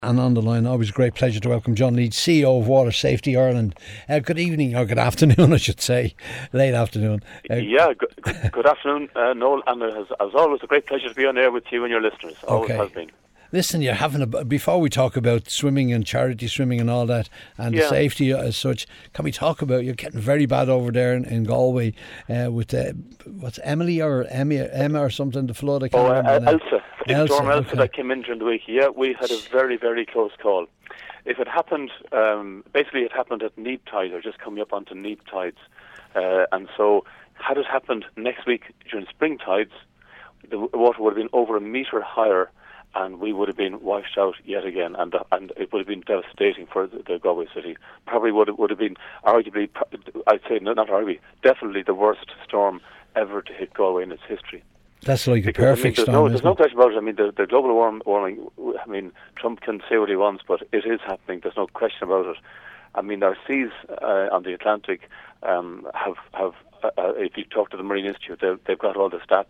And on the line, always a great pleasure to welcome John Leach, CEO of Water Safety Ireland. Good evening, or good afternoon, I should say. Late afternoon. Good afternoon, Noel. And as always, a great pleasure to be on air with you and your listeners. Always has been. Listen, you're having before we talk about swimming and charity swimming and all that and the safety as such, can we talk about, you're getting very bad over there in Galway with what's Emily or Emma or something, the flood? Elsa. Storm Elsa that came in during the week. Yeah, we had a very, very close call. If it happened, basically it happened at neap tide, or just coming up onto neap tides. And so had it happened next week during spring tides, the water would have been over a metre higher, and we would have been washed out yet again, and it would have been devastating for the Galway city. Probably would have been arguably, I'd say not arguably, definitely the worst storm ever to hit Galway in its history. That's like a perfect storm. There's no question about it. I mean, the global warming. I mean, Trump can say what he wants, but it is happening. There's no question about it. I mean, our seas on the Atlantic have if you talk to the Marine Institute, they've got all the data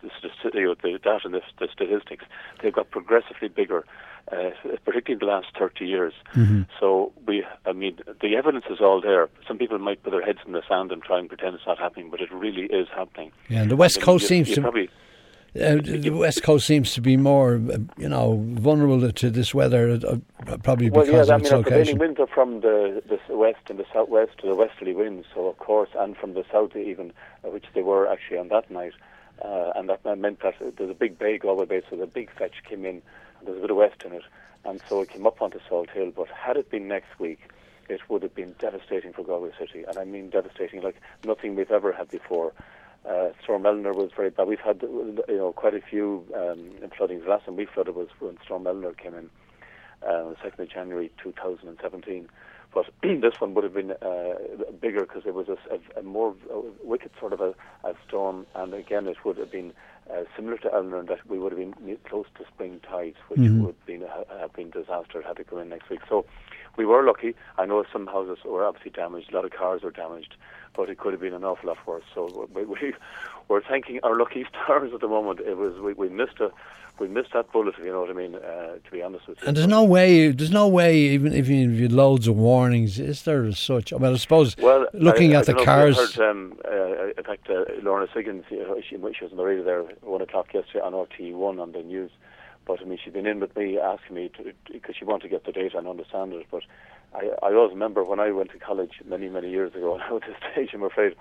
and the statistics. They've got progressively bigger, particularly in the last 30 years. Mm-hmm. So the evidence is all there. Some people might put their heads in the sand and try and pretend it's not happening, but it really is happening. Yeah, and the West Coast seems to... the West Coast seems to be more, vulnerable to this weather, probably because of its location. The prevailing winds are from the west and the southwest to the westerly winds, so of course, and from the south even, which they were actually on that night, and that meant that there's a big bay, Galway Bay, so the big fetch came in, and there's a bit of west in it, and so it came up onto Salt Hill. But had it been next week, it would have been devastating for Galway City, and I mean devastating, like nothing we've ever had before. Storm Eleanor was very bad. We've had quite a few floodings. The last time we flooded was when Storm Eleanor came in, 2nd of January 2017. But this one would have been bigger because it was a more wicked sort of a storm, and again it would have been similar to Eleanor in that we would have been close to spring tides, which would have been disaster had it come in next week. So we were lucky. I know some houses were obviously damaged, a lot of cars were damaged, but it could have been an awful lot worse. So we're thanking our lucky stars at the moment. It was we missed that bullet, if you know what I mean. To be honest with you. And there's no way, even if you had loads of warnings, is there as such? Well, I suppose. Well, looking at the cars. I heard, in fact, Lorna Siggins, she was on the radio there at 1 o'clock yesterday on RTE1 on the news. But I mean, she'd been in with me asking me because she wanted to get the data and understand it. But I always remember when I went to college many, many years ago, and at this stage, I'm afraid,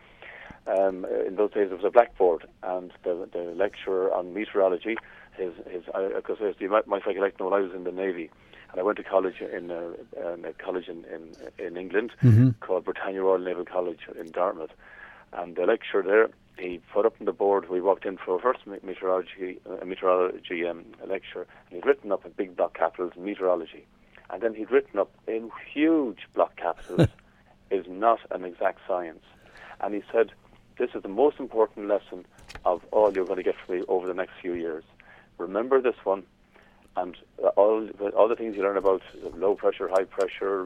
in those days there was a blackboard, and the lecturer on meteorology, because you might recollect when I was in the Navy, and I went to college in a college in England called Britannia Royal Naval College in Dartmouth, and the lecturer there, he put up on the board. We walked in for our first meteorology lecture, and he'd written up in big block capitals meteorology, and then he'd written up in huge block capitals is not an exact science, and he said this is the most important lesson of all you're going to get from me over the next few years. Remember this one, and all the things you learn about low pressure, high pressure,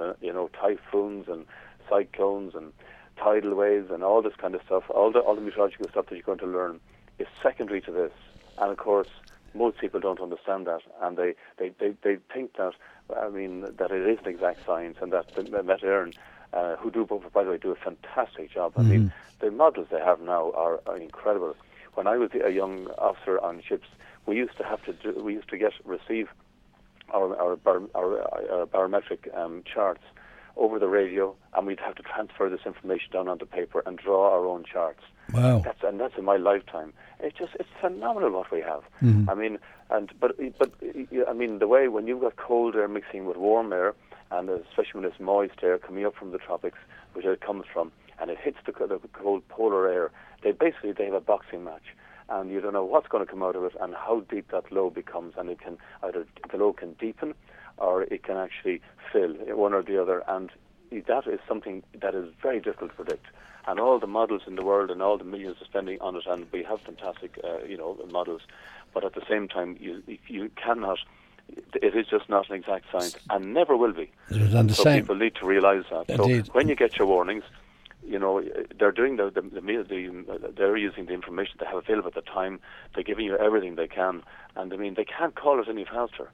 typhoons and cyclones and tidal waves and all this kind of stuff, all the meteorological stuff that you're going to learn is secondary to this. And of course, most people don't understand that, and they think that that it is an exact science, and that Met Éireann, who by the way do a fantastic job. I mean, the models they have now are incredible. When I was a young officer on ships, we used to receive our barometric charts over the radio, and we'd have to transfer this information down onto paper and draw our own charts. Wow! That's in my lifetime. It's phenomenal what we have. I mean, but I mean the way when you've got cold air mixing with warm air, and especially when it's moist air coming up from the tropics, which it comes from, and it hits the cold polar air, they have a boxing match. And you don't know what's going to come out of it and how deep that low becomes, and it can either the low can deepen or it can actually fill, one or the other, and that is something that is very difficult to predict. And all the models in the world and all the millions of spending on it, and we have fantastic models, but at the same time you cannot. It is just not an exact science, and never will be. So people need to realise that. Indeed. So when you get your warnings, they're doing they're using the information they have available at the time. They're giving you everything they can, and I mean they can't call it any faster.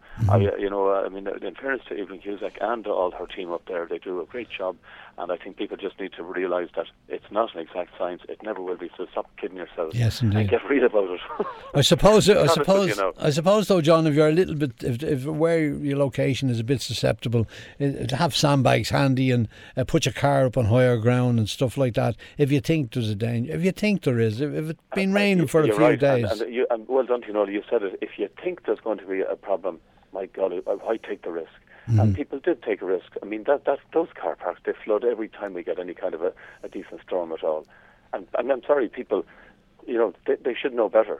In fairness to Evelyn Cusack and all her team up there, they do a great job, and I think people just need to realise that it's not an exact science. It never will be. So stop kidding yourselves. Yes, indeed. And get read about it. I suppose though, John, if you're a little bit, if where your location is a bit susceptible, to have sandbags handy and put your car up on higher ground and stuff like that. If you think there's a danger, if you think there is, if it's been raining for a few days. And well done, you said it. If you think there's going to be a problem, my God, why take the risk? And people did take a risk. I mean, those car parks, they flood every time we get any kind of a decent storm at all. And I'm sorry, people, they should know better.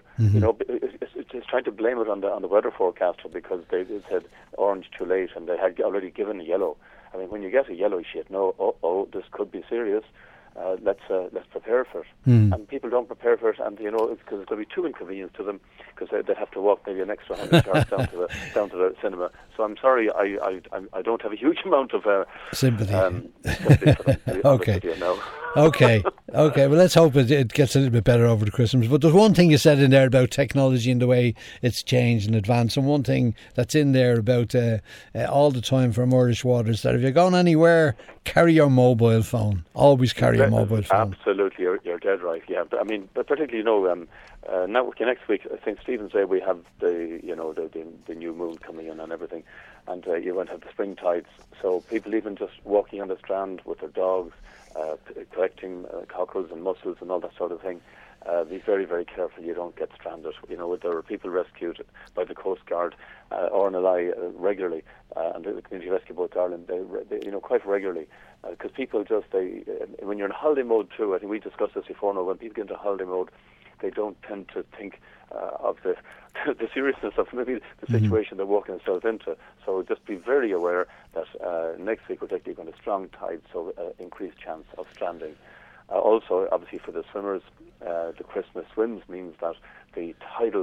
It's trying to blame it on the weather forecaster because they said orange too late and they had already given a yellow. I mean, when you get a yellow, you should know, this could be serious. Let's prepare for it. And people don't prepare for it, and it's because it's going to be too inconvenient to them because they have to walk maybe an extra 100 yards down to the cinema. So I'm sorry, I don't have a huge amount of sympathy. Sympathy for them, okay. Now. Okay. Well, let's hope it gets a little bit better over the Christmas. But there's one thing you said in there about technology and the way it's changed in advance, and one thing that's in there about all the time from Irish Waters, that if you're going anywhere, carry your mobile phone. Always carry your mobile phone. Absolutely, you're dead right. Yeah, but I mean, but particularly, now next week, St. Stephen's Day, we have the new moon coming in and everything, and you're going to have the spring tides. So people even just walking on the strand with their dogs, collecting cockles and mussels and all that sort of thing. Be very, very careful you don't get stranded. There are people rescued by the Coast Guard, RNLI regularly, and the Community Rescue Boat Ireland, they quite regularly, because people when you're in holiday mode too, I think we discussed this before now, when people get into holiday mode, they don't tend to think of the seriousness of maybe the situation they're walking themselves into. So just be very aware that next week we're likely going to strong tides, so increased chance of stranding. Also, obviously for the swimmers, the Christmas swims means that the tides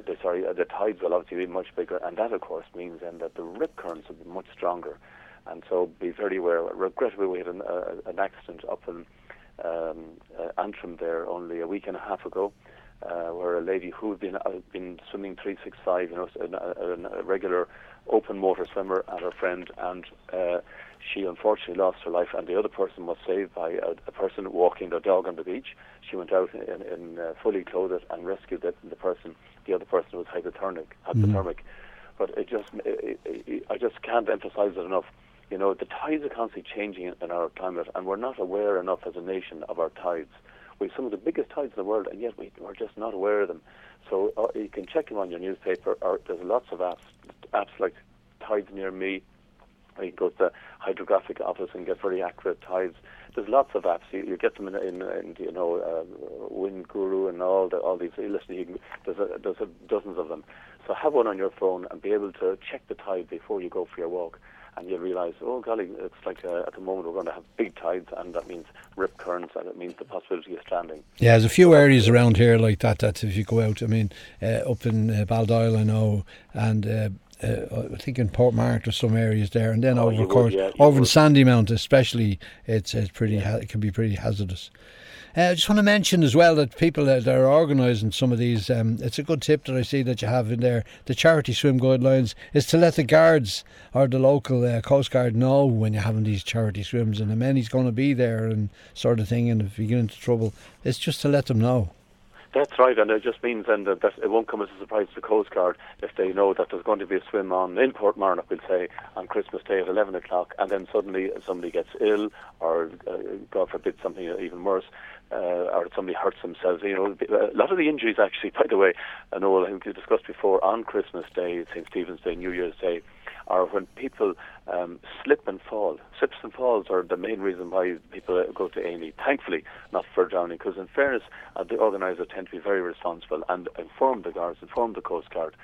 will obviously be much bigger, and that of course means then that the rip currents will be much stronger. And so be very aware. Regrettably, we had an accident up in Antrim there only a week and a half ago, where a lady who had been swimming 365, a regular open water swimmer, and her friend, and she unfortunately lost her life, and the other person was saved by a person walking their dog on the beach. She went out in fully clothed and rescued the person. The other person was hypothermic. But I just can't emphasize it enough. The tides are constantly changing in our climate, and we're not aware enough as a nation of our tides. We have some of the biggest tides in the world, and yet we're just not aware of them. So you can check them on your newspaper, or there's lots of apps like Tides Near Me. You go to the hydrographic office and get very accurate tides. There's lots of apps. You get them in Wind Guru and all these. There's dozens of them. So have one on your phone and be able to check the tide before you go for your walk. And you realise, oh golly, it's like at the moment we're going to have big tides, and that means rip currents, and it means the possibility of stranding. Yeah, there's a few areas around here like that if you go out. I mean, up in Baldoyle, I know, and I think in Portmarnock there's some areas there, and then over in Sandymount especially, it's pretty. It can be pretty hazardous. I just want to mention as well that people that are organising some of these, it's a good tip that I see that you have in there, the charity swim guidelines, is to let the guards or the local Coast Guard know when you're having these charity swims, and the many's going to be there and sort of thing, and if you get into trouble, it's just to let them know. That's right, and it just means then that it won't come as a surprise to the Coast Guard if they know that there's going to be a swim on in Portmarnock, we'll say, on Christmas Day at 11 o'clock, and then suddenly somebody gets ill, or God forbid something even worse, or somebody hurts themselves. A lot of the injuries actually, by the way, I know I think we discussed before, on Christmas Day, St. Stephen's Day, New Year's Day, are when people slip and fall. Slips and falls are the main reason why people go to A&E. Thankfully, not for drowning, because in fairness, the organisers tend to be very responsible and inform the guards, inform the Coast Guard.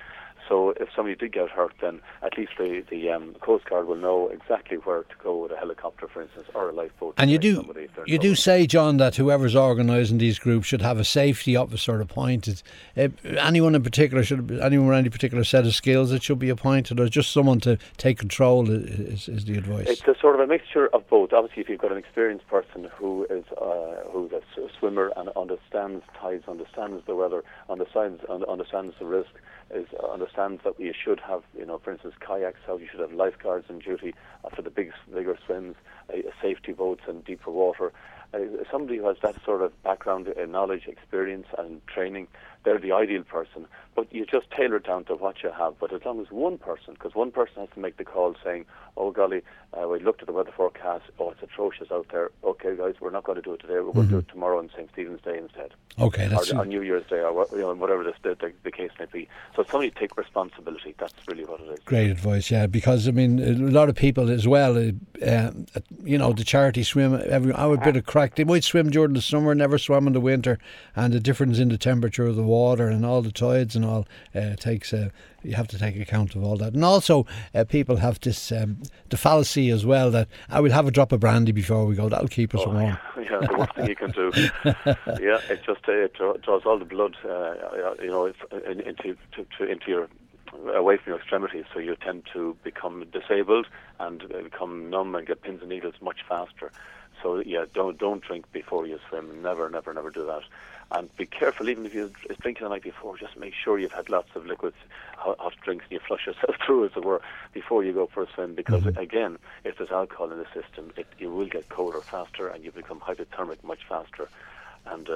So if somebody did get hurt, then at least the Coast Guard will know exactly where to go with a helicopter, for instance, or a lifeboat. And you do say, John, that whoever's organising these groups should have a safety officer appointed. Anyone in particular, anyone with any particular set of skills that should be appointed, or just someone to take control is the advice? It's a sort of a mixture of both. Obviously, if you've got an experienced person who's a swimmer and understands tides, understands the weather, understands the risk, understands that you should have, for instance, kayaks, how you should have lifeguards on duty for the bigger swims, safety boats and deeper water. Somebody who has that sort of background, knowledge, experience and training, they're the ideal person. But you just tailor it down to what you have. But as long as one person, because one person has to make the call saying, oh golly, we looked at the weather forecast, it's atrocious out there. Okay guys, we're not going to do it today, we're going to do it tomorrow on St. Stephen's Day instead. Okay, that's or on New Year's Day, or whatever the case may be. So somebody take responsibility, that's really what it is. Great advice, yeah, because I mean a lot of people as well, the charity swim, have a bit of crack. They might swim during the summer, never swam in the winter, and the difference in the temperature of the water and all the tides and all you have to take account of all that. And also people have this the fallacy as well that I will have a drop of brandy before we go, that'll keep us warm. Yeah, the worst thing you can do. Yeah, it just it draws all the blood into your away from your extremities, so you tend to become disabled and become numb and get pins and needles much faster. So yeah, don't drink before you swim. Never do that. And be careful, even if you're drinking the night before, just make sure you've had lots of liquids, hot drinks, and you flush yourself through, as it were, before you go for a swim. Because again, if there's alcohol in the system, you will get colder faster, and you become hypothermic much faster. And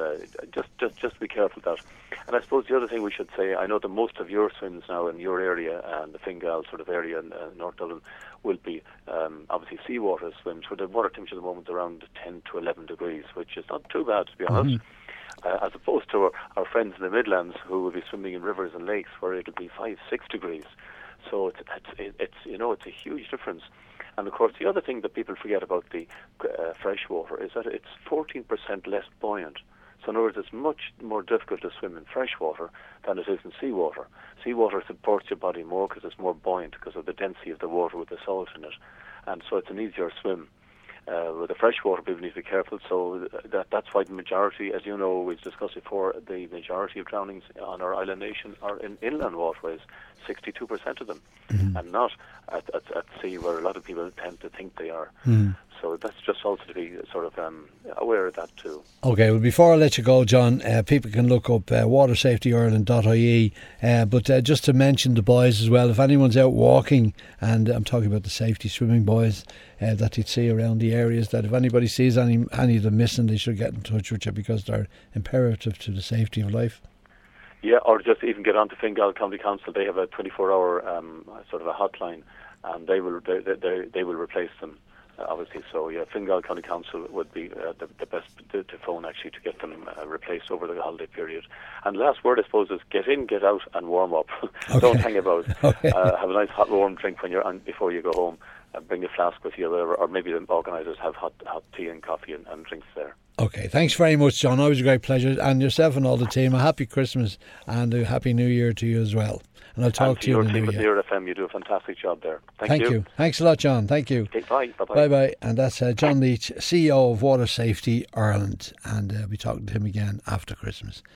just be careful of that. And I suppose the other thing we should say, I know that most of your swims now in your area and the Fingal sort of area in North Dublin will be obviously seawater swims, where the water temperature at the moment is around 10 to 11 degrees, which is not too bad, to be honest. As opposed to our friends in the Midlands who will be swimming in rivers and lakes where it'll be 5-6 degrees. So it's a huge difference. And of course, the other thing that people forget about the fresh water is that it's 14% less buoyant. So in other words, it's much more difficult to swim in fresh water than it is in seawater. Seawater supports your body more because it's more buoyant because of the density of the water with the salt in it. And so it's an easier swim. With the freshwater, people need to be careful. So that's why the majority, as you know, we've discussed before, the majority of drownings on our island nation are in inland waterways, 62% of them, and not at sea, where a lot of people tend to think they are. So that's just also to be sort of aware of that too. Okay, well, before I let you go, John, people can look up watersafetyireland.ie, but just to mention the boys as well, if anyone's out walking, and I'm talking about the safety swimming boys that you'd see around the areas, that if anybody sees any of them missing, they should get in touch with you because they're imperative to the safety of life. Yeah, or just even get on to Fingal County Council. They have a 24-hour sort of a hotline, and they will replace them. Obviously, so yeah, Fingal County Council would be the best to phone actually to get them replaced over the holiday period. And last word, I suppose, is get in, get out, and warm up. Okay. Don't hang about. Okay. Have a nice hot warm drink when you're on before you go home. Bring a flask with you, or maybe the organisers have hot tea and coffee and drinks there. Okay, thanks very much, John. Always a great pleasure. And yourself and all the team, a happy Christmas and a happy New Year to you as well. And I'll talk to you in the new year. And to your team at Near FM, you do a fantastic job there. Thank you. Thanks a lot, John. Thank you. Okay, bye. Bye-bye. Bye-bye. And that's John Leach, CEO of Water Safety Ireland. And we'll be talking to him again after Christmas.